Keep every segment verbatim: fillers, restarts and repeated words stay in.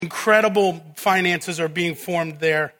Incredible finances are being formed there.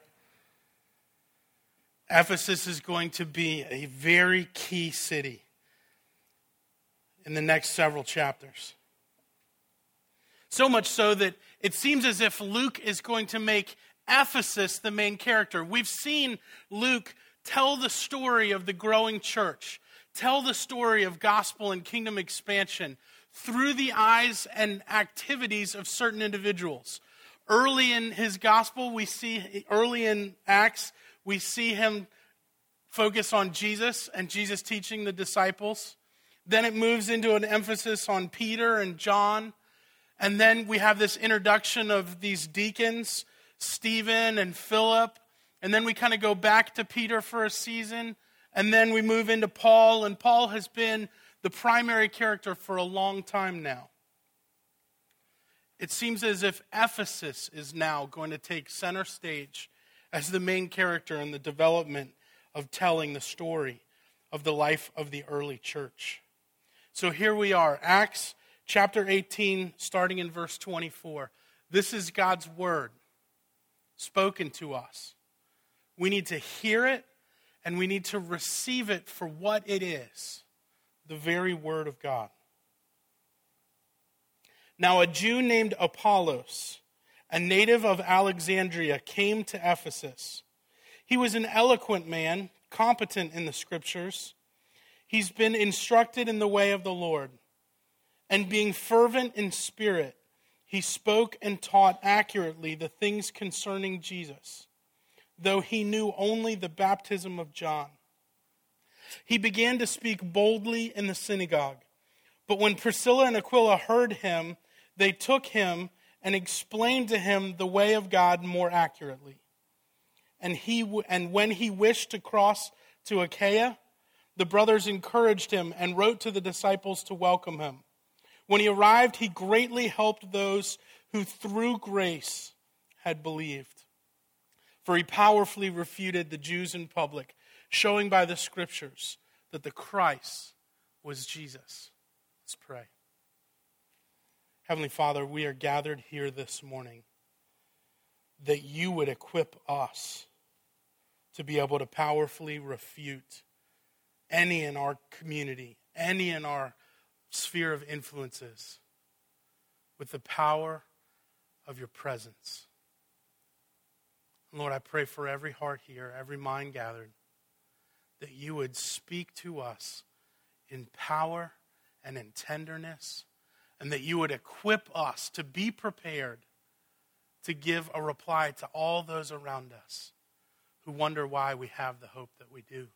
Ephesus is going to be a very key city in the next several chapters. So much so that it seems as if Luke is going to make Ephesus the main character. We've seen Luke tell the story of the growing church, tell the story of gospel and kingdom expansion through the eyes and activities of certain individuals. Early in his gospel, we see, early in Acts, we see him focus on Jesus and Jesus teaching the disciples. Then it moves into an emphasis on Peter and John. And then we have this introduction of these deacons, Stephen and Philip. And then we kind of go back to Peter for a season. And then we move into Paul. And Paul has been the primary character for a long time now. It seems as if Ephesus is now going to take center stage as the main character in the development of telling the story of the life of the early church. So here we are, Acts chapter eighteen, starting in verse twenty-four. This is God's word spoken to us. We need to hear it, and we need to receive it for what it is, the very word of God. Now a Jew named Apollos, a native of Alexandria, came to Ephesus. He was an eloquent man, competent in the scriptures. He's been instructed in the way of the Lord. And being fervent in spirit, he spoke and taught accurately the things concerning Jesus, though he knew only the baptism of John. He began to speak boldly in the synagogue. But when Priscilla and Aquila heard him, they took him and explained to him the way of God more accurately. And he and when he wished to cross to Achaia, the brothers encouraged him and wrote to the disciples to welcome him. When he arrived, he greatly helped those who through grace had believed. For he powerfully refuted the Jews in public, showing by the scriptures that the Christ was Jesus. Let's pray. Heavenly Father, we are gathered here this morning that you would equip us to be able to powerfully refute any in our community, any in our sphere of influences, with the power of your presence. Lord, I pray for every heart here, every mind gathered, that you would speak to us in power and in tenderness, and that you would equip us to be prepared to give a reply to all those around us who wonder why we have the hope that we do.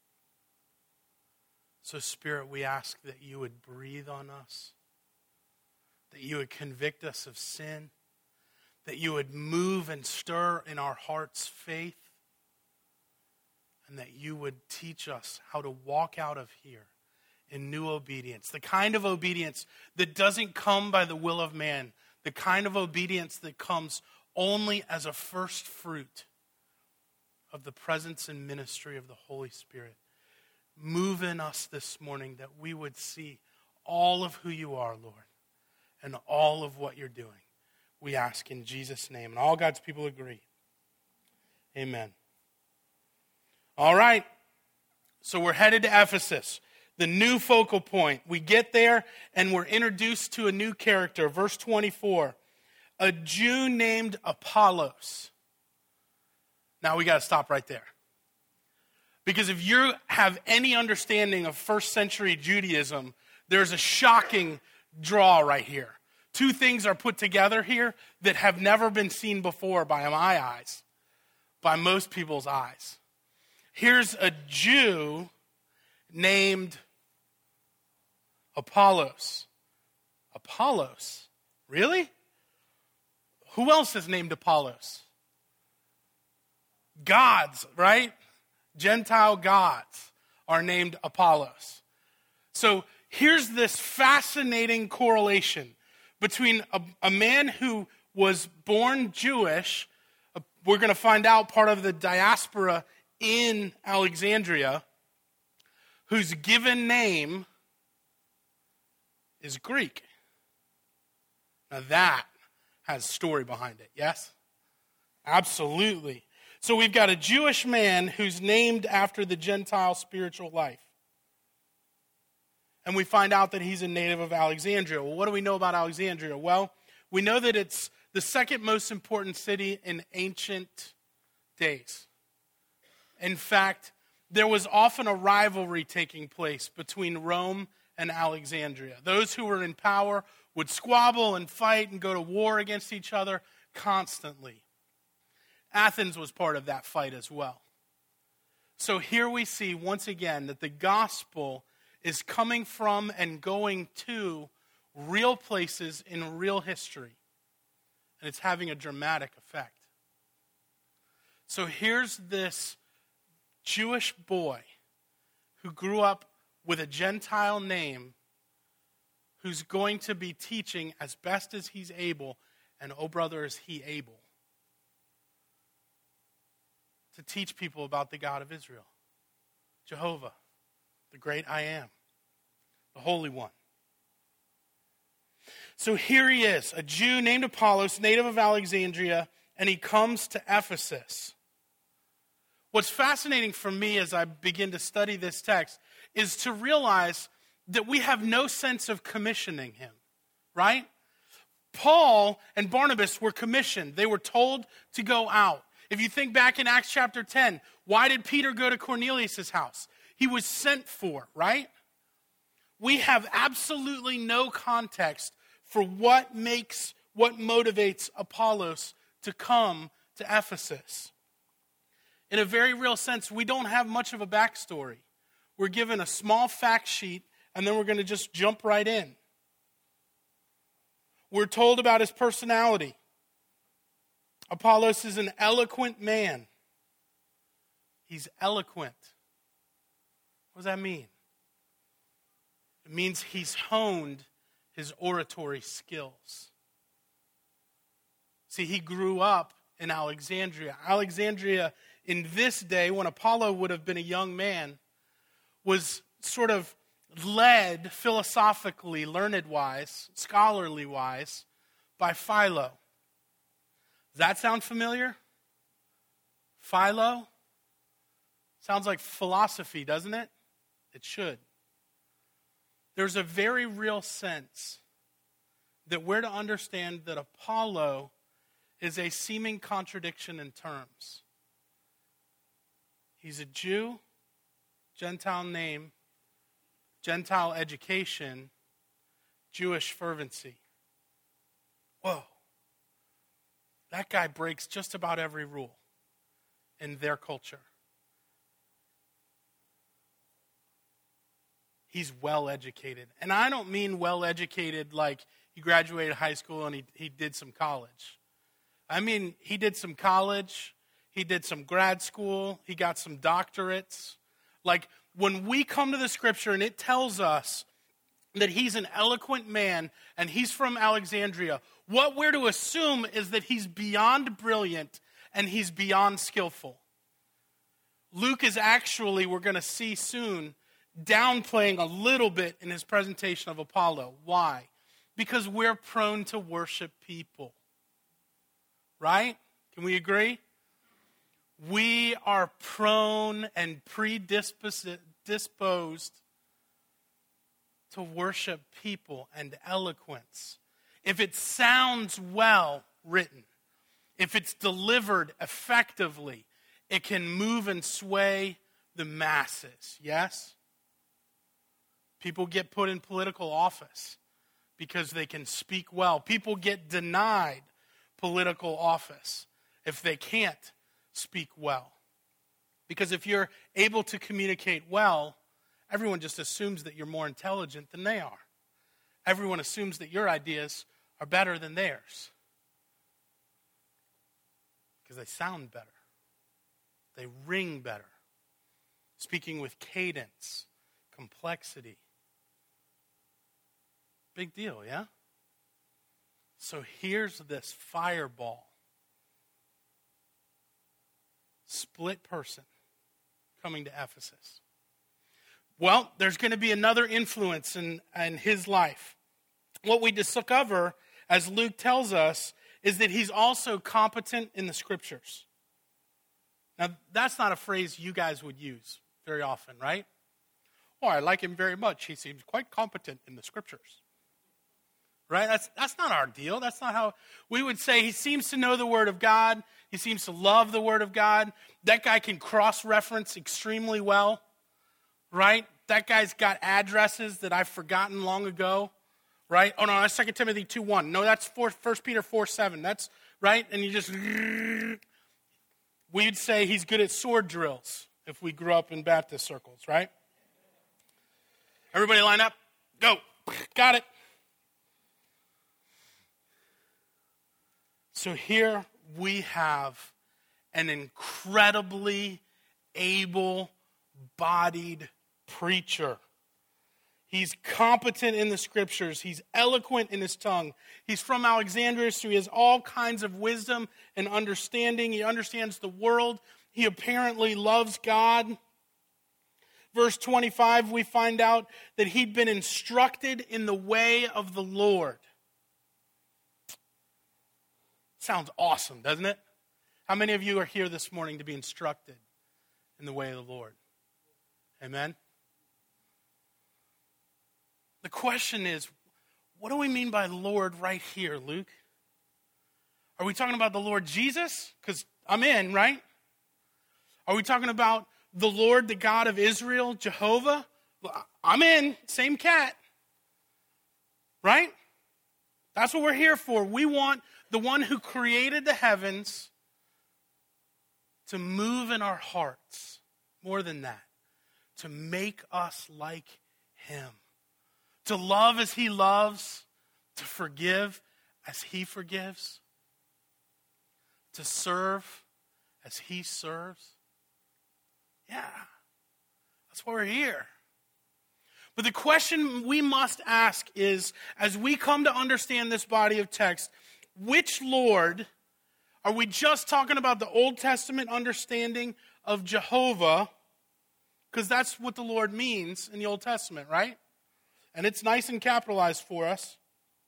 So, Spirit, we ask that you would breathe on us, that you would convict us of sin, that you would move and stir in our hearts faith, and that you would teach us how to walk out of here in new obedience, the kind of obedience that doesn't come by the will of man, the kind of obedience that comes only as a first fruit of the presence and ministry of the Holy Spirit. Move in us this morning that we would see all of who you are, Lord, and all of what you're doing. We ask in Jesus' name. And all God's people agree. Amen. All right. So we're headed to Ephesus, the new focal point. We get there and we're introduced to a new character. Verse twenty-four. A Jew named Apollos. Now we got to stop right there. Because if you have any understanding of first century Judaism, there's a shocking draw right here. Two things are put together here that have never been seen before by my eyes, by most people's eyes. Here's a Jew named Apollos. Apollos? Really? Who else is named Apollos? Gods, right? Gentile gods are named Apollos. So here's this fascinating correlation between a, a man who was born Jewish, uh, we're going to find out part of the diaspora in Alexandria, whose given name is Greek. Now that has story behind it, yes? Absolutely. So we've got a Jewish man who's named after the Gentile spiritual life. And we find out that he's a native of Alexandria. Well, what do we know about Alexandria? Well, we know that it's the second most important city in ancient days. In fact, there was often a rivalry taking place between Rome and Alexandria. Those who were in power would squabble and fight and go to war against each other constantly. Athens was part of that fight as well. So here we see once again that the gospel is coming from and going to real places in real history. And it's having a dramatic effect. So here's this Jewish boy who grew up with a Gentile name who's going to be teaching as best as he's able, and oh brother, is he able, to teach people about the God of Israel, Jehovah, the great I am, the Holy One. So here he is, a Jew named Apollos, native of Alexandria, and he comes to Ephesus. What's fascinating for me as I begin to study this text is to realize that we have no sense of commissioning him, right? Paul and Barnabas were commissioned. They were told to go out. If you think back in Acts chapter ten, why did Peter go to Cornelius' house? He was sent for, right? We have absolutely no context for what makes, what motivates Apollos to come to Ephesus. In a very real sense, we don't have much of a backstory. We're given a small fact sheet, and then we're going to just jump right in. We're told about his personality. Apollos is an eloquent man. He's eloquent. What does that mean? It means he's honed his oratory skills. See, he grew up in Alexandria. Alexandria, in this day, when Apollo would have been a young man, was sort of led philosophically, learned-wise, scholarly-wise, by Philo. Does that sound familiar? Philo? Sounds like philosophy, doesn't it? It should. There's a very real sense that we're to understand that Apollo is a seeming contradiction in terms. He's a Jew, Gentile name, Gentile education, Jewish fervency. Whoa. That guy breaks just about every rule in their culture. He's well educated. And I don't mean well educated like he graduated high school and he, he did some college. I mean, he did some college, he did some grad school, he got some doctorates. Like, when we come to the scripture and it tells us that he's an eloquent man and he's from Alexandria, what we're to assume is that he's beyond brilliant and he's beyond skillful. Luke is actually, we're going to see soon, downplaying a little bit in his presentation of Apollo. Why? Because we're prone to worship people. Right? Can we agree? We are prone and predisposed to worship people and eloquence. If it sounds well written, if it's delivered effectively, it can move and sway the masses. Yes? People get put in political office because they can speak well. People get denied political office if they can't speak well. Because if you're able to communicate well, everyone just assumes that you're more intelligent than they are. Everyone assumes that your ideas are better than theirs. Because they sound better. They ring better. Speaking with cadence, complexity. Big deal, yeah? So here's this fireball. Split person coming to Ephesus. Well, there's going to be another influence in, in his life. What we discover, as Luke tells us, is that he's also competent in the scriptures. Now, that's not a phrase you guys would use very often, right? Oh, I like him very much. He seems quite competent in the scriptures. Right? That's that's not our deal. That's not how we would say he seems to know the Word of God. He seems to love the Word of God. That guy can cross-reference extremely well. Right? That guy's got addresses that I've forgotten long ago. Right? Oh, no, that's Second Timothy two one. No, that's First Peter four seven. That's, right? And you just, we'd say he's good at sword drills if we grew up in Baptist circles, right? Everybody line up. Go. Got it. So here we have an incredibly able-bodied preacher. He's competent in the scriptures. He's eloquent in his tongue. He's from Alexandria, so he has all kinds of wisdom and understanding. He understands the world. He apparently loves God. Verse twenty-five, we find out that he'd been instructed in the way of the Lord. Sounds awesome, doesn't it? How many of you are here this morning to be instructed in the way of the Lord? Amen? The question is, what do we mean by Lord right here, Luke? Are we talking about the Lord Jesus? Because I'm in, right? Are we talking about the Lord, the God of Israel, Jehovah? I'm in, same cat. Right? That's what we're here for. We want the one who created the heavens to move in our hearts. More than that, to make us like him. To love as he loves, to forgive as he forgives, to serve as he serves. Yeah, that's why we're here. But the question we must ask is, as we come to understand this body of text, which Lord? Are we just talking about the Old Testament understanding of Jehovah? Because that's what the Lord means in the Old Testament, right? And it's nice and capitalized for us.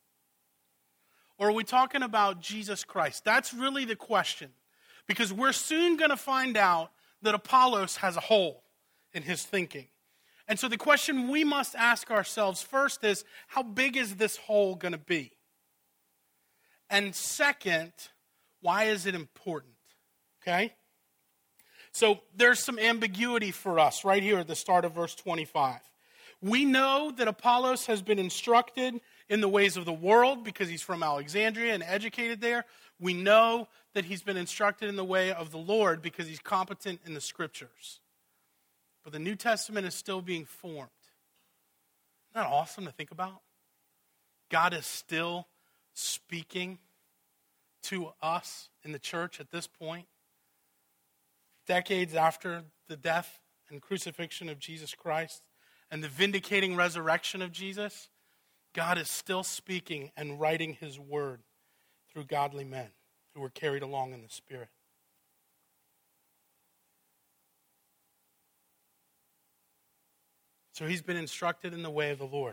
Or are we talking about Jesus Christ? That's really the question. Because we're soon going to find out that Apollos has a hole in his thinking. And so the question we must ask ourselves first is, how big is this hole going to be? And second, why is it important? Okay? So there's some ambiguity for us right here at the start of verse twenty-five. We know that Apollos has been instructed in the ways of the world because he's from Alexandria and educated there. We know that he's been instructed in the way of the Lord because he's competent in the scriptures. But the New Testament is still being formed. Isn't that awesome to think about? God is still speaking to us in the church at this point, decades after the death and crucifixion of Jesus Christ and the vindicating resurrection of Jesus. God is still speaking and writing his word through godly men who were carried along in the Spirit. So he's been instructed in the way of the Lord.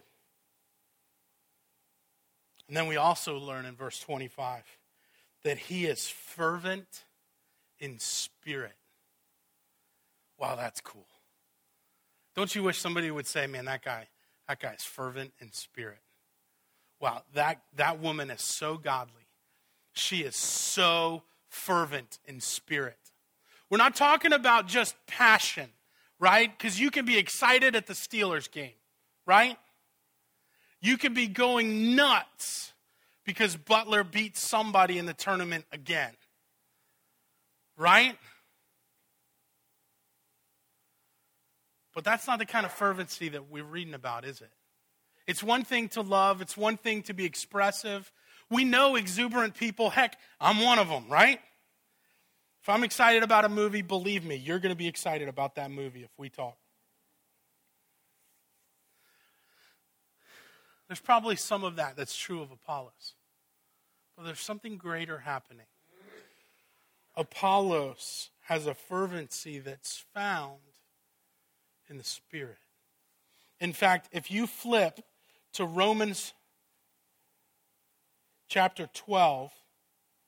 And then we also learn in verse twenty-five that he is fervent in spirit. Wow, that's cool. Don't you wish somebody would say, man, that guy, that guy's fervent in spirit. Wow, that, that woman is so godly. She is so fervent in spirit. We're not talking about just passion, right? Because you can be excited at the Steelers game, right? You can be going nuts because Butler beat somebody in the tournament again, right? But that's not the kind of fervency that we're reading about, is it? It's one thing to love. It's one thing to be expressive. We know exuberant people. Heck, I'm one of them, right? If I'm excited about a movie, believe me, you're going to be excited about that movie if we talk. There's probably some of that that's true of Apollos. But there's something greater happening. Apollos has a fervency that's found in the Spirit. In fact, if you flip to Romans chapter twelve,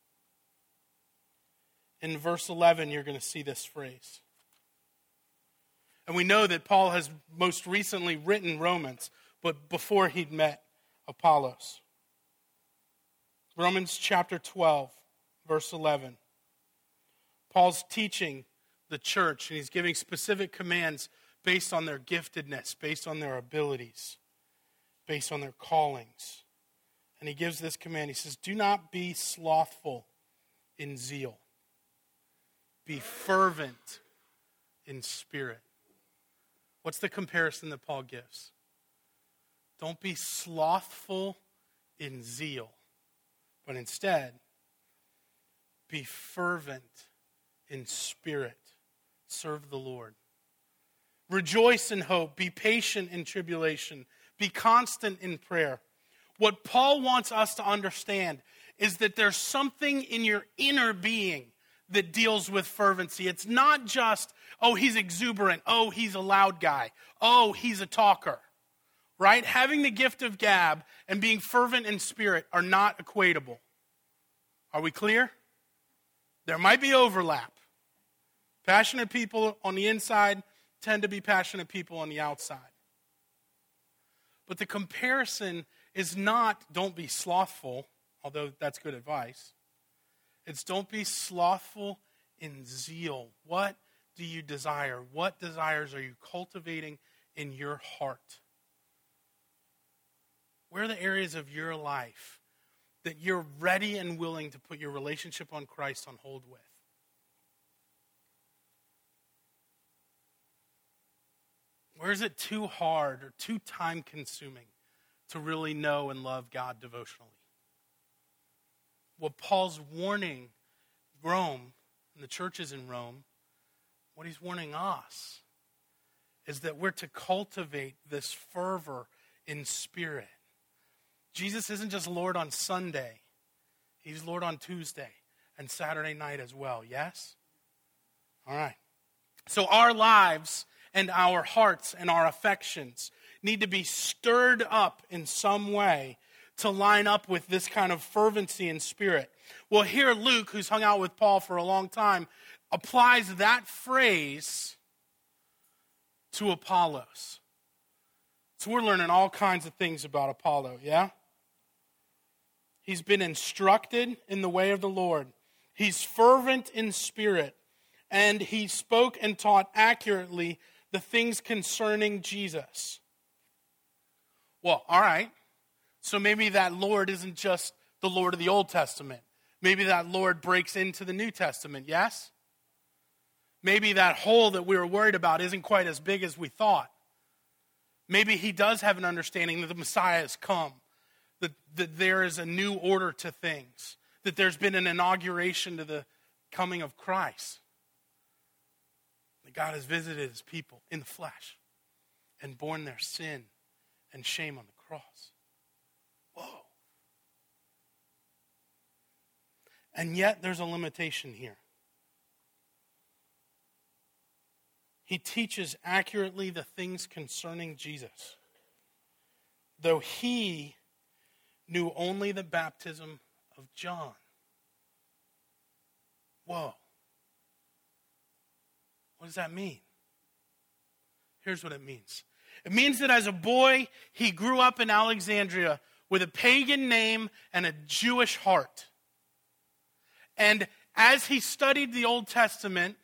in verse eleven, you're going to see this phrase. And we know that Paul has most recently written Romans, but before he'd met Apollos. Romans chapter twelve, verse eleven. Paul's teaching the church, and he's giving specific commands based on their giftedness, based on their abilities, based on their callings. And he gives this command. He says, do not be slothful in zeal. Be fervent in spirit. What's the comparison that Paul gives? Don't be slothful in zeal, but instead, be fervent in spirit. Serve the Lord. Rejoice in hope. Be patient in tribulation. Be constant in prayer. What Paul wants us to understand is that there's something in your inner being that deals with fervency. It's not just, oh, he's exuberant. Oh, he's a loud guy. Oh, he's a talker. Right? Having the gift of gab and being fervent in spirit are not equatable. Are we clear? There might be overlap. Passionate people on the inside tend to be passionate people on the outside. But the comparison is not don't be slothful, although that's good advice. It's don't be slothful in zeal. What do you desire? What desires are you cultivating in your heart? Where are the areas of your life that you're ready and willing to put your relationship on Christ on hold with? Where is it too hard or too time-consuming to really know and love God devotionally? What Paul's warning Rome, and the churches in Rome, what he's warning us is that we're to cultivate this fervor in spirit. Jesus isn't just Lord on Sunday. He's Lord on Tuesday and Saturday night as well, yes? All right. So our lives and our hearts and our affections need to be stirred up in some way to line up with this kind of fervency in spirit. Well, here Luke, who's hung out with Paul for a long time, applies that phrase to Apollos. So we're learning all kinds of things about Apollo, yeah? He's been instructed in the way of the Lord. He's fervent in spirit, and he spoke and taught accurately the things concerning Jesus. Well, all right. So maybe that Lord isn't just the Lord of the Old Testament. Maybe that Lord breaks into the New Testament, yes? Maybe that hole that we were worried about isn't quite as big as we thought. Maybe he does have an understanding that the Messiah has come, that, that there is a new order to things, that there's been an inauguration to the coming of Christ. That God has visited his people in the flesh and borne their sin and shame on the cross. Whoa. And yet there's a limitation here. He teaches accurately the things concerning Jesus, though he knew only the baptism of John. Whoa. What does that mean? Here's what it means. It means that as a boy, he grew up in Alexandria with a pagan name and a Jewish heart. And as he studied the Old Testament,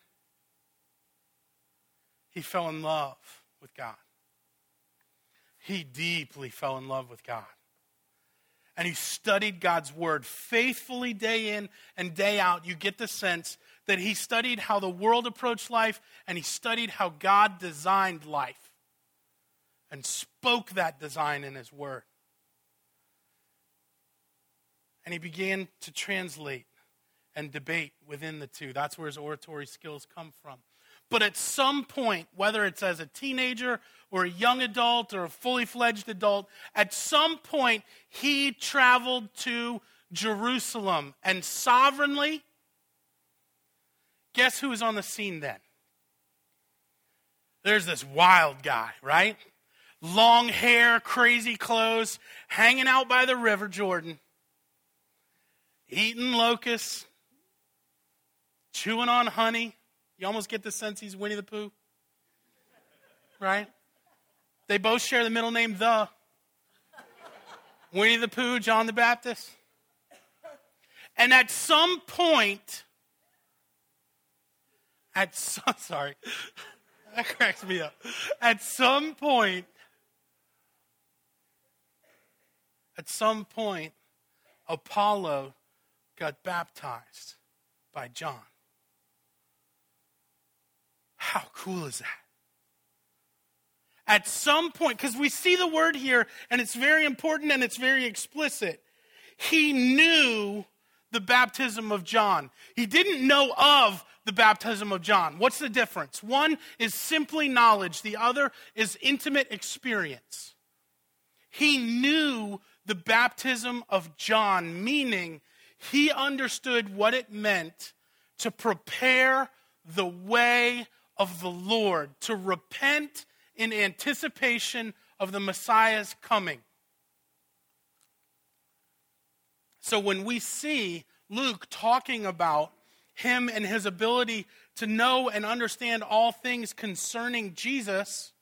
he fell in love with God. He deeply fell in love with God. And he studied God's word faithfully day in and day out. You get the sense that he studied how the world approached life, and he studied how God designed life and spoke that design in his word. And he began to translate and debate within the two. That's where his oratory skills come from. But at some point, whether it's as a teenager or a young adult or a fully fledged adult, at some point he traveled to Jerusalem. And sovereignly, guess who was on the scene then? There's this wild guy, right? Long hair, crazy clothes, hanging out by the river Jordan, eating locusts, chewing on honey. You almost get the sense he's Winnie the Pooh. Right? They both share the middle name, the. Winnie the Pooh, John the Baptist. And at some point, at some, sorry, that cracks me up. At some point, at some point, Apollo got baptized by John. How cool is that? At some point, because we see the word here, and it's very important and it's very explicit. He knew the baptism of John. He didn't know of the baptism of John. What's the difference? One is simply knowledge. The other is intimate experience. He knew the baptism of John, meaning he understood what it meant to prepare the way of the Lord, to repent in anticipation of the Messiah's coming. So when we see Luke talking about him and his ability to know and understand all things concerning Jesus,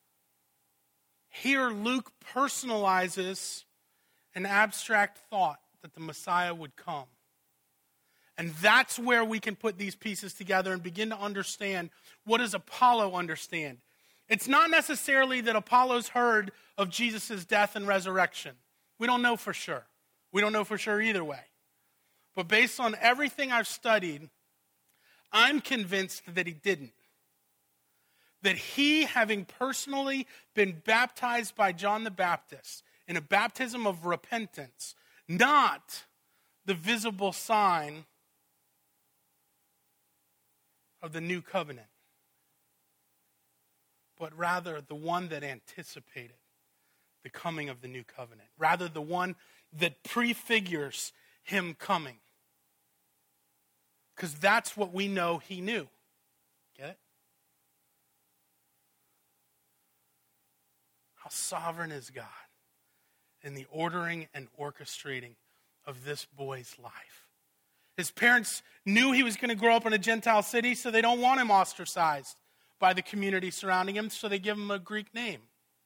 here Luke personalizes an abstract thought that the Messiah would come. And that's where we can put these pieces together and begin to understand, what does Apollo understand? It's not necessarily that Apollo's heard of Jesus' death and resurrection. We don't know for sure. We don't know for sure either way. But based on everything I've studied, I'm convinced that he didn't. That he, having personally been baptized by John the Baptist in a baptism of repentance, not the visible sign of the new covenant, but rather the one that anticipated the coming of the new covenant. Rather the one that prefigures him coming. Because that's what we know he knew. Get it? How sovereign is God in the ordering and orchestrating of this boy's life. His parents knew he was going to grow up in a Gentile city, so they don't want him ostracized by the community surrounding him, so they give him a Greek name.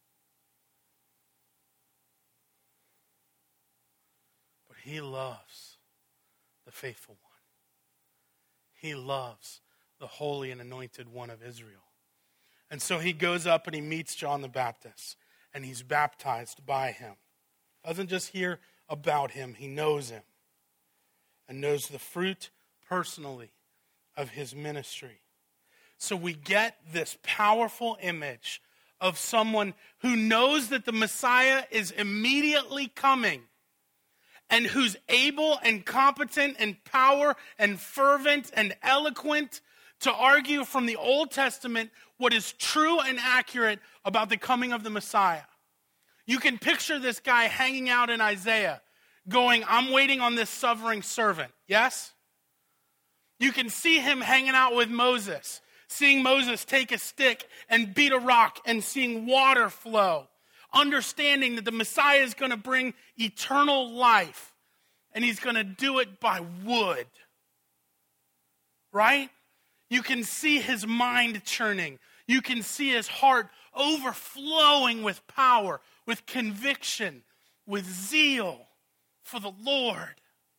But he loves the faithful one. He loves the holy and anointed one of Israel. And so he goes up and he meets John the Baptist, and he's baptized by him. Doesn't just hear about him, he knows him and knows the fruit personally of his ministry. So we get this powerful image of someone who knows that the Messiah is immediately coming and who's able and competent and power and fervent and eloquent to argue from the Old Testament what is true and accurate about the coming of the Messiah. You can picture this guy hanging out in Isaiah going, I'm waiting on this suffering servant. Yes? You can see him hanging out with Moses, seeing Moses take a stick and beat a rock and seeing water flow, understanding that the Messiah is going to bring eternal life and he's going to do it by wood. Right? You can see his mind churning. You can see his heart overflowing with power, with conviction, with zeal for the Lord.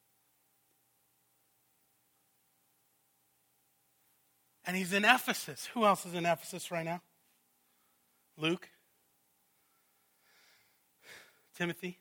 And he's in Ephesus. Who else is in Ephesus right now? Luke? Timothy?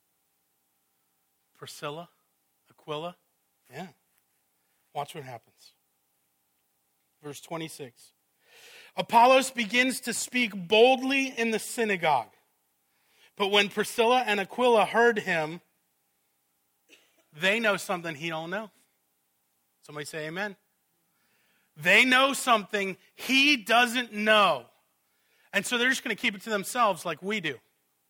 Priscilla? Aquila? Yeah. Watch what happens. Verse twenty-six. Apollos begins to speak boldly in the synagogue. But when Priscilla and Aquila heard him, they know something he don't know. Somebody say amen. They know something he doesn't know. And so they're just going to keep it to themselves like we do.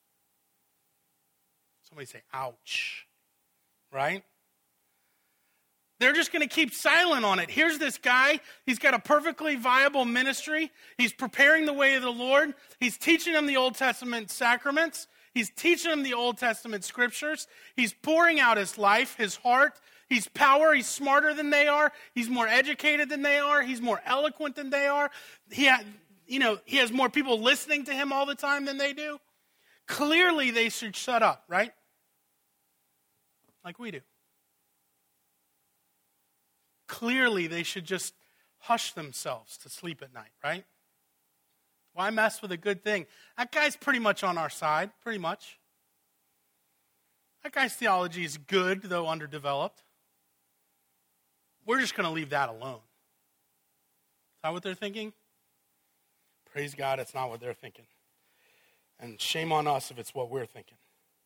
Somebody say, ouch. Right? They're just going to keep silent on it. Here's this guy. He's got a perfectly viable ministry. He's preparing the way of the Lord. He's teaching them the Old Testament sacraments. He's teaching them the Old Testament scriptures. He's pouring out his life, his heart, He's power, he's smarter than they are, he's more educated than they are, he's more eloquent than they are. He ha- you know, he has more people listening to him all the time than they do. Clearly they should shut up, right? Like we do. Clearly they should just hush themselves to sleep at night, right? Why mess with a good thing? That guy's pretty much on our side, pretty much. That guy's theology is good, though underdeveloped. We're just going to leave that alone. Is that what they're thinking? Praise God, it's not what they're thinking. And shame on us if it's what we're thinking.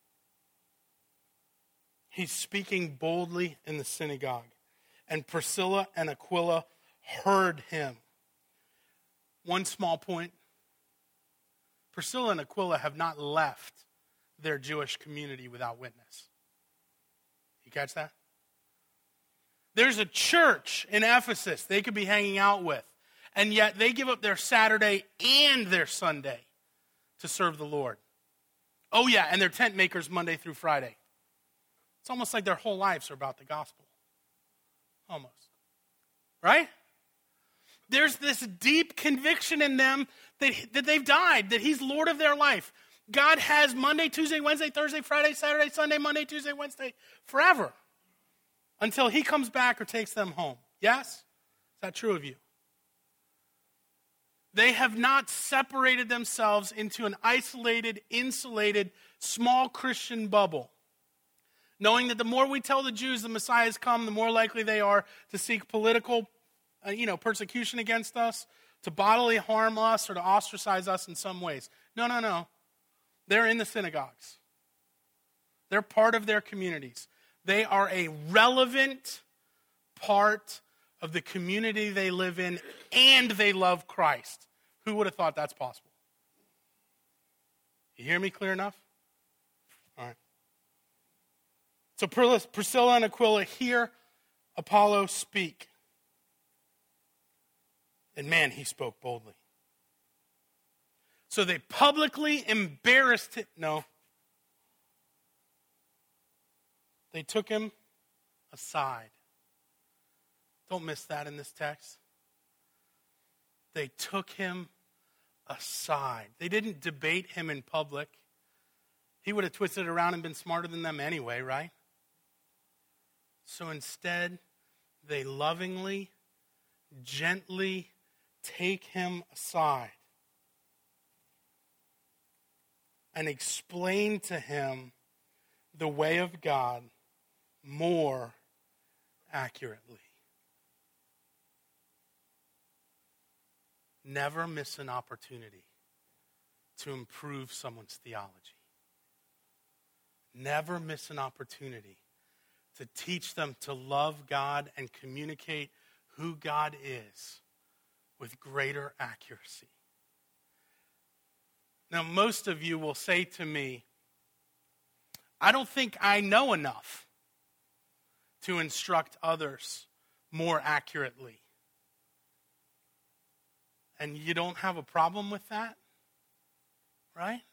He's speaking boldly in the synagogue. And Priscilla and Aquila heard him. One small point. Priscilla and Aquila have not left their Jewish community without witness. You catch that? There's a church in Ephesus they could be hanging out with, and yet they give up their Saturday and their Sunday to serve the Lord. Oh yeah, and they're tent makers Monday through Friday. It's almost like their whole lives are about the gospel. Almost. Right? There's this deep conviction in them that, that they've died, that he's Lord of their life. God has Monday, Tuesday, Wednesday, Thursday, Friday, Saturday, Sunday, Monday, Tuesday, Wednesday, forever. Until he comes back or takes them home. Yes? Is that true of you? They have not separated themselves into an isolated, insulated, small Christian bubble. Knowing that the more we tell the Jews the Messiah has come, the more likely they are to seek political uh, you know, persecution against us, to bodily harm us, or to ostracize us in some ways. No, no, no. They're in the synagogues. They're part of their communities. They are a relevant part of the community they live in, and they love Christ. Who would have thought that's possible? You hear me clear enough? All right. So Priscilla and Aquila hear Apollo speak. And man, he spoke boldly. So they publicly embarrassed him. No. They took him aside. Don't miss that in this text. They took him aside. They didn't debate him in public. He would have twisted it around and been smarter than them anyway, right? So instead, they lovingly, gently take him aside and explain to him the way of God more accurately. Never miss an opportunity to improve someone's theology. Never miss an opportunity to teach them to love God and communicate who God is with greater accuracy. Now, most of you will say to me, I don't think I know enough to instruct others more accurately. And you don't have a problem with that, right?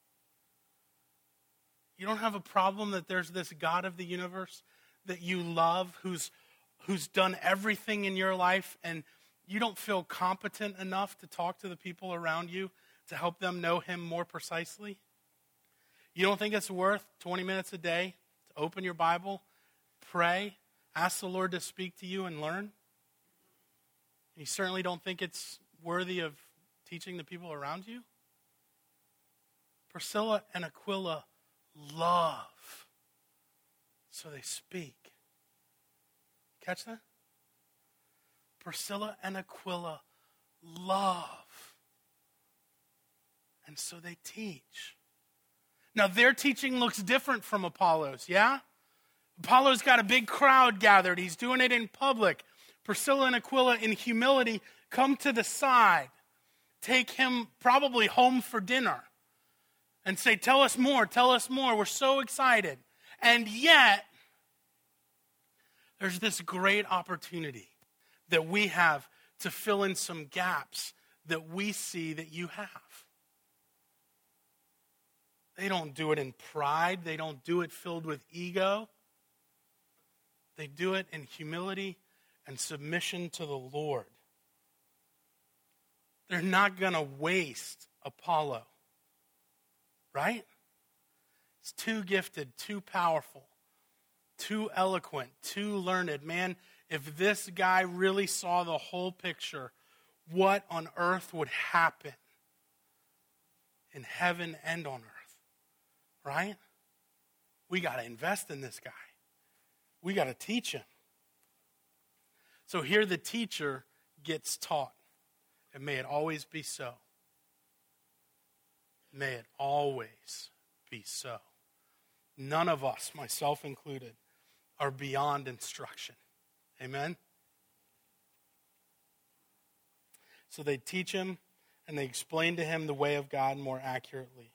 You don't have a problem that there's this God of the universe that you love, who's who's done everything in your life, and you don't feel competent enough to talk to the people around you to help them know him more precisely? You don't think it's worth twenty minutes a day to open your Bible, pray, ask the Lord to speak to you and learn? You certainly don't think it's worthy of teaching the people around you? Priscilla and Aquila love, so they speak. Catch that? Priscilla and Aquila love, and so they teach. Now, their teaching looks different from Apollo's, yeah? Apollo's got a big crowd gathered. He's doing it in public. Priscilla and Aquila, in humility, come to the side, take him probably home for dinner, and say, tell us more, tell us more. We're so excited. And yet, there's this great opportunity that we have to fill in some gaps that we see that you have. They don't do it in pride. They don't do it filled with ego. They do it in humility and submission to the Lord. They're not going to waste Apollo, right? He's too gifted, too powerful, too eloquent, too learned. Man, if this guy really saw the whole picture, what on earth would happen in heaven and on earth, right? We got to invest in this guy. We got to teach him. So here the teacher gets taught. And may it always be so. May it always be so. None of us, myself included, are beyond instruction. Amen? So they teach him and they explain to him the way of God more accurately.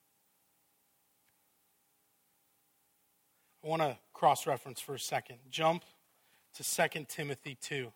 I want to cross-reference for a second. Jump to Second Timothy two.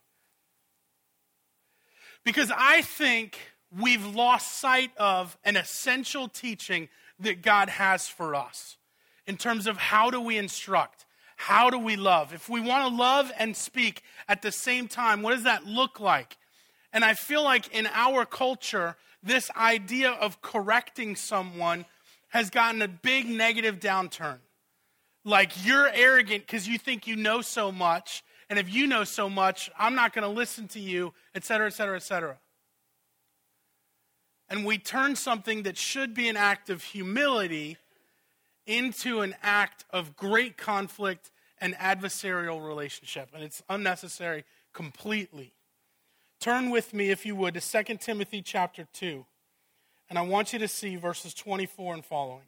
Because I think we've lost sight of an essential teaching that God has for us in terms of how do we instruct, how do we love. If we want to love and speak at the same time, what does that look like? And I feel like in our culture, this idea of correcting someone has gotten a big negative downturn. Like, you're arrogant because you think you know so much, and if you know so much, I'm not going to listen to you, et cetera, et cetera, et cetera. And we turn something that should be an act of humility into an act of great conflict and adversarial relationship. And it's unnecessary completely. Turn with me, if you would, to Second Timothy chapter two. And I want you to see verses twenty-four and following.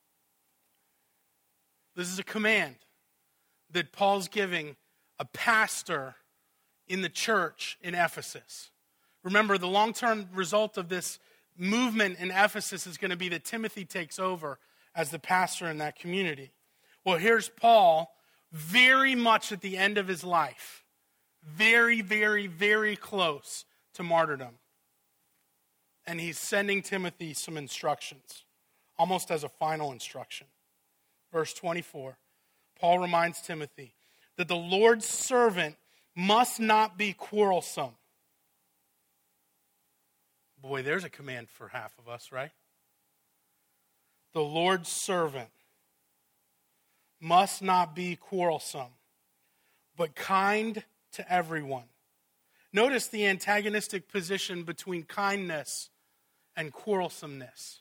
This is a command that Paul's giving a pastor in the church in Ephesus. Remember, the long-term result of this movement in Ephesus is going to be that Timothy takes over as the pastor in that community. Well, here's Paul very much at the end of his life. Very, very, very close to martyrdom. And he's sending Timothy some instructions, almost as a final instruction. Verse twenty-four, Paul reminds Timothy that the Lord's servant must not be quarrelsome. Boy, there's a command for half of us, right? The Lord's servant must not be quarrelsome, but kind to everyone. Notice the antagonistic position between kindness and quarrelsomeness.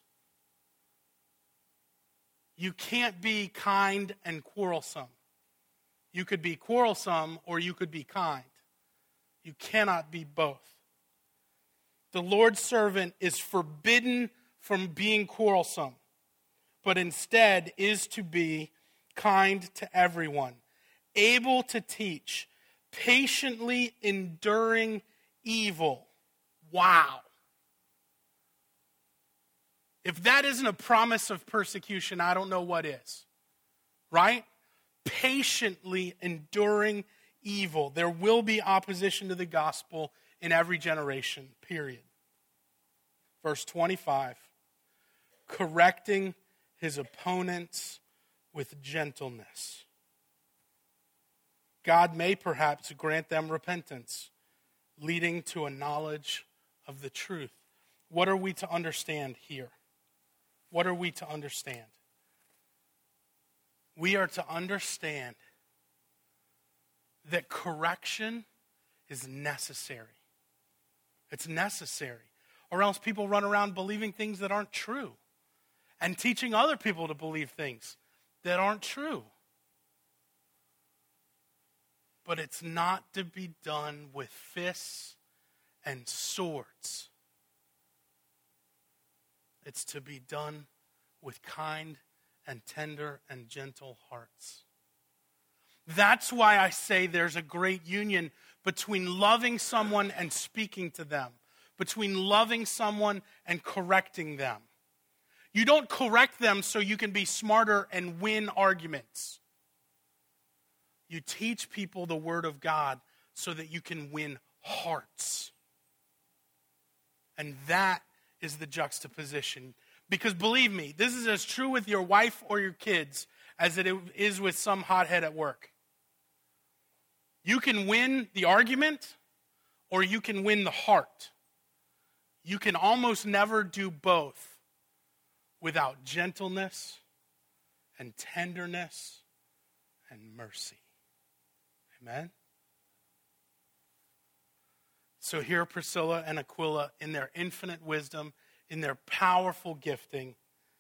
You can't be kind and quarrelsome. You could be quarrelsome or you could be kind. You cannot be both. The Lord's servant is forbidden from being quarrelsome, but instead is to be kind to everyone, able to teach, patiently enduring evil. Wow. If that isn't a promise of persecution, I don't know what is. Right? Patiently enduring evil. There will be opposition to the gospel in every generation, period. Verse twenty-five, correcting his opponents with gentleness. God may perhaps grant them repentance, leading to a knowledge of the truth. What are we to understand here? What are we to understand? We are to understand that correction is necessary. It's necessary. Or else people run around believing things that aren't true and teaching other people to believe things that aren't true. But it's not to be done with fists and swords. It's to be done with kind and tender and gentle hearts. That's why I say there's a great union between loving someone and speaking to them, between loving someone and correcting them. You don't correct them so you can be smarter and win arguments. You teach people the Word of God so that you can win hearts. And that is the juxtaposition. Because believe me, this is as true with your wife or your kids as it is with some hothead at work. You can win the argument or you can win the heart. You can almost never do both without gentleness and tenderness and mercy. Amen? So here Priscilla and Aquila, in their infinite wisdom, in their powerful gifting,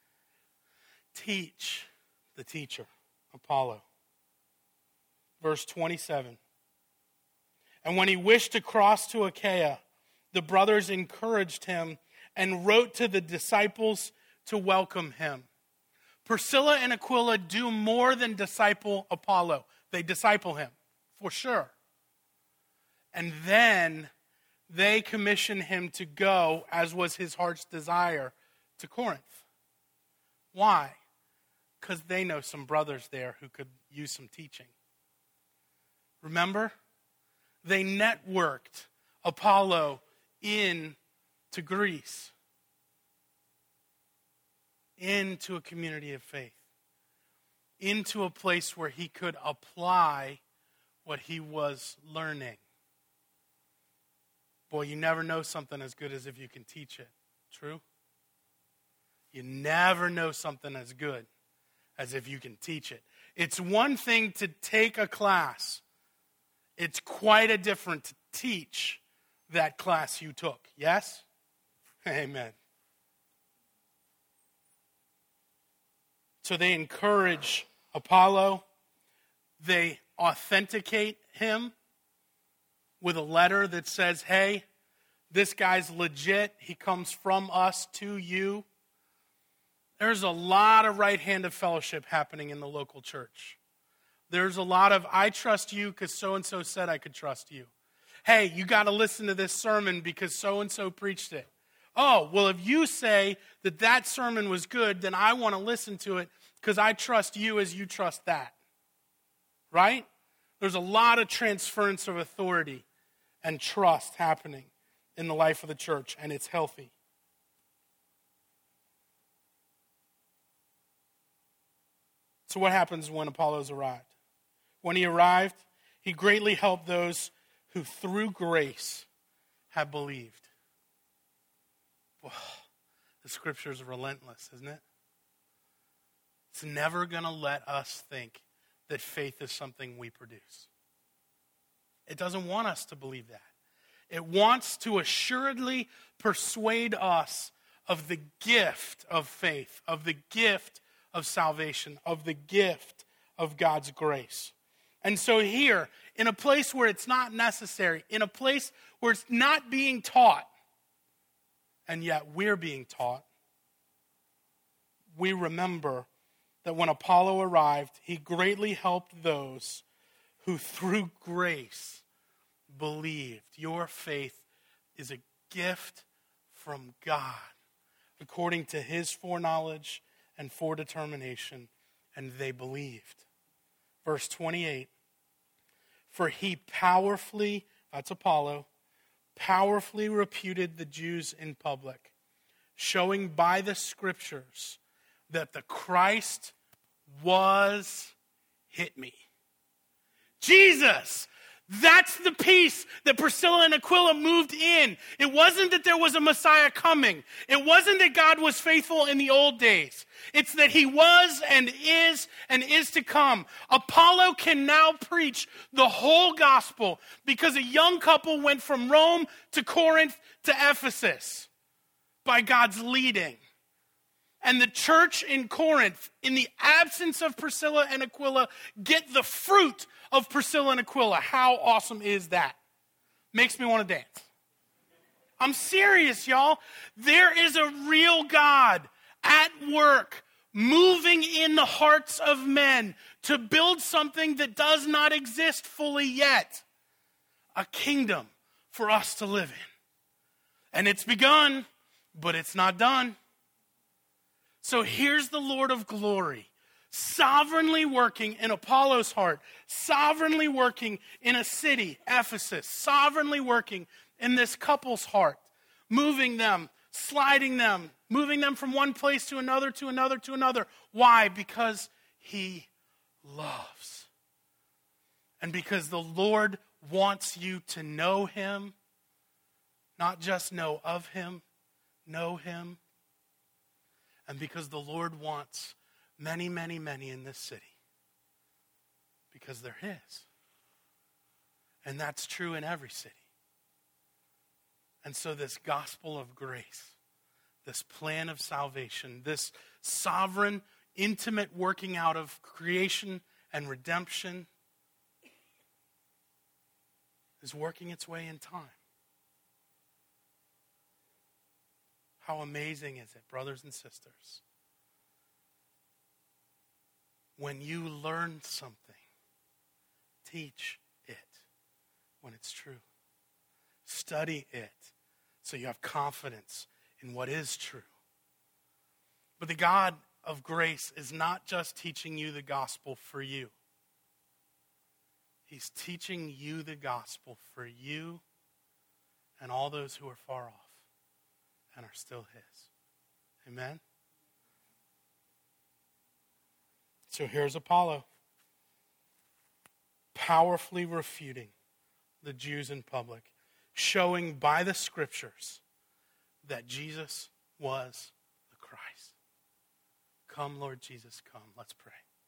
teach the teacher, Apollo. Verse twenty-seven. And when he wished to cross to Achaia, the brothers encouraged him and wrote to the disciples to welcome him. Priscilla and Aquila do more than disciple Apollo. They disciple him, for sure. And then they commission him to go, as was his heart's desire, to Corinth. Why? Because they know some brothers there who could use some teaching. Remember? They networked Apollo in to Greece, into a community of faith, into a place where he could apply what he was learning. Boy, you never know something as good as if you can teach it. True? You never know something as good as if you can teach it. It's one thing to take a class. It's quite a different to teach that class you took. Yes? Amen. So they encourage Apollo. They authenticate him with a letter that says, hey, this guy's legit. He comes from us to you. There's a lot of right-handed fellowship happening in the local church. There's a lot of, I trust you because so-and-so said I could trust you. Hey, you got to listen to this sermon because so-and-so preached it. Oh, well, if you say that that sermon was good, then I want to listen to it because I trust you as you trust that. Right? There's a lot of transference of authority and trust happening in the life of the church, and it's healthy. So what happens when Apollos arrived? When he arrived, he greatly helped those who through grace have believed. Whoa, the scripture is relentless, isn't it? It's never going to let us think that faith is something we produce. It doesn't want us to believe that. It wants to assuredly persuade us of the gift of faith, of the gift of salvation, of the gift of God's grace. And so here, in a place where it's not necessary, in a place where it's not being taught, and yet we're being taught, we remember that when Apollo arrived, he greatly helped those who through grace believed. Your faith is a gift from God, according to his foreknowledge and foredetermination, and they believed. Verse twenty-eight, for he powerfully, that's Apollo, powerfully reputed the Jews in public, showing by the scriptures that the Christ was, hit me, Jesus. That's the piece that Priscilla and Aquila moved in. It wasn't that there was a Messiah coming. It wasn't that God was faithful in the old days. It's that he was and is and is to come. Apollo can now preach the whole gospel because a young couple went from Rome to Corinth to Ephesus by God's leading. And the church in Corinth, in the absence of Priscilla and Aquila, get the fruit of Priscilla and Aquila. How awesome is that? Makes me want to dance. I'm serious, y'all. There is a real God at work, moving in the hearts of men to build something that does not exist fully yet. A kingdom for us to live in. And it's begun, but it's not done. So here's the Lord of glory, sovereignly working in Apollo's heart, sovereignly working in a city, Ephesus, sovereignly working in this couple's heart, moving them, sliding them, moving them from one place to another, to another, to another. Why? Because he loves. And because the Lord wants you to know him, not just know of him, know him. And because the Lord wants many, many, many in this city, because they're his. And that's true in every city. And so this gospel of grace, this plan of salvation, this sovereign, intimate working out of creation and redemption is working its way in time. How amazing is it, brothers and sisters, when you learn something, teach it when it's true. Study it so you have confidence in what is true. But the God of grace is not just teaching you the gospel for you. He's teaching you the gospel for you and all those who are far off and are still his. Amen? So here's Apollo, powerfully refuting the Jews in public, showing by the scriptures that Jesus was the Christ. Come, Lord Jesus, come. Let's pray.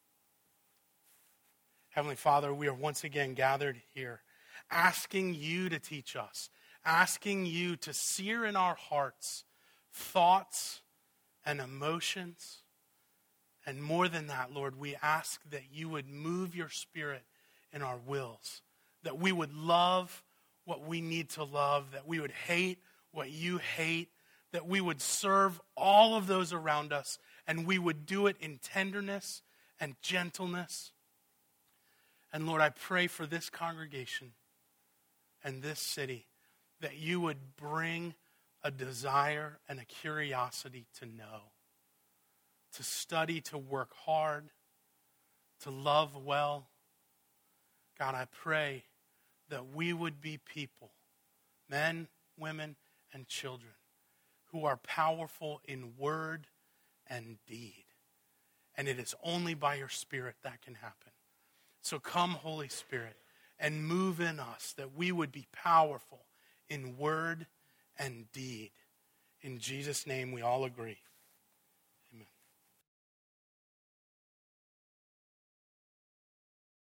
Heavenly Father, we are once again gathered here, asking you to teach us, asking you to sear in our hearts thoughts and emotions. And more than that, Lord, we ask that you would move your Spirit in our wills, that we would love what we need to love, that we would hate what you hate, that we would serve all of those around us, and we would do it in tenderness and gentleness. And Lord, I pray for this congregation and this city that you would bring a desire and a curiosity to know, to study, to work hard, to love well. God, I pray that we would be people, men, women, and children, who are powerful in word and deed. And it is only by your Spirit that can happen. So come, Holy Spirit, and move in us that we would be powerful in word and deed. In Jesus' name we all agree.